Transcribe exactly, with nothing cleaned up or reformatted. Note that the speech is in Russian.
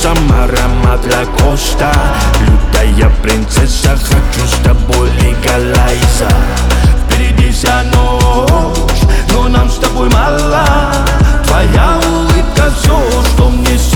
вкусом аромат лакоста. Лютая принцесса, хочу с тобой легалайза. Впереди вся ночь, но нам с тобой мало. Твоя улыбка все, что мне